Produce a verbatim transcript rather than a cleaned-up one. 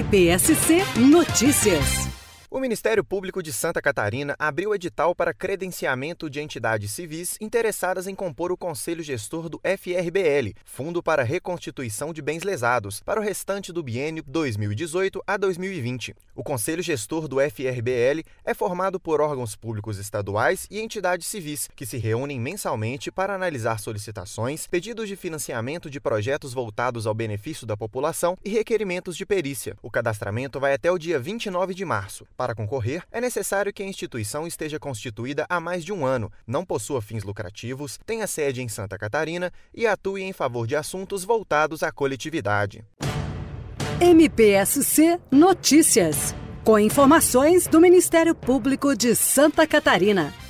M P S C Notícias. O Ministério Público de Santa Catarina abriu edital para credenciamento de entidades civis interessadas em compor o Conselho Gestor do F R B L, Fundo para Reconstituição de Bens Lesados, para o restante do biênio dois mil e dezoito a dois mil e vinte. O Conselho Gestor do F R B L é formado por órgãos públicos estaduais e entidades civis, que se reúnem mensalmente para analisar solicitações, pedidos de financiamento de projetos voltados ao benefício da população e requerimentos de perícia. O cadastramento vai até o dia vinte e nove de março. Para concorrer, é necessário que a instituição esteja constituída há mais de um ano, não possua fins lucrativos, tenha sede em Santa Catarina e atue em favor de assuntos voltados à coletividade. M P S C Notícias, com informações do Ministério Público de Santa Catarina.